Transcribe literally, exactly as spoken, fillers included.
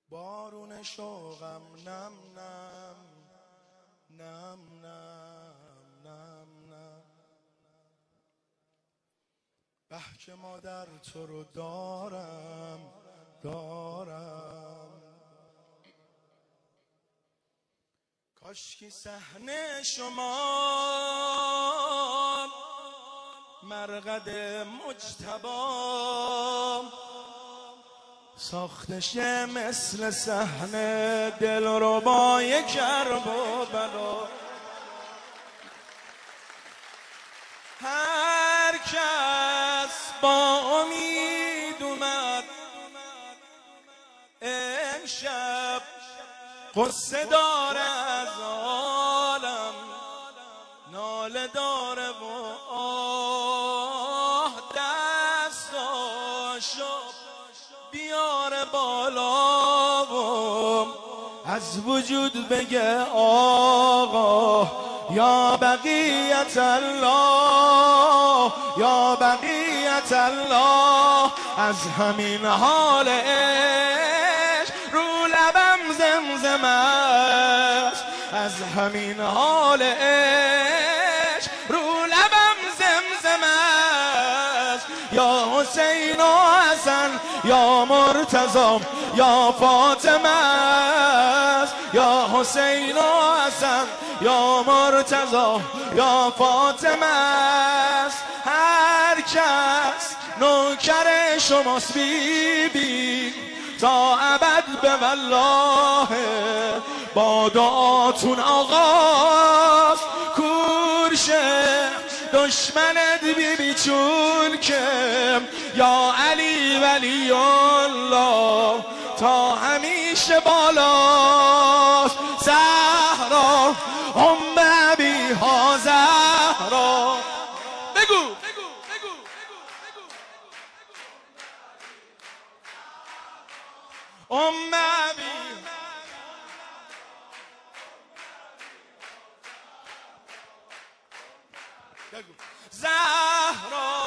بارون شوقم نم نم نم نم نم نم به که مادر تو رو دارم دارم کاشکی صحنه شما مرقد مجتبی ساختشه مثل صحنه دلربای کرب و بلا. هر کس با امید اومد امشب قصه داره از عالم ناله داره و آه دستاشو بیاره بالا و از وجود بگه آقا یا بقیت الله یا بقیت الله. از همین حال عشق رو لبم زمزم است، از همین حال عشق رو لبم زمزم است. یا حسین و حسن یا مرتضی یا فاطمه است، یا حسین و حسن یا مرتضی یا فاطمه است. هر کس نوکر شماست بی بی تا ابد به والله. با دعاتون آغاز کورشه دشمنت بی بی چون که یا علی ولی الله تا همیشه بالاست. زهرا ام ابیها زهرا بگو ام ابی زهرا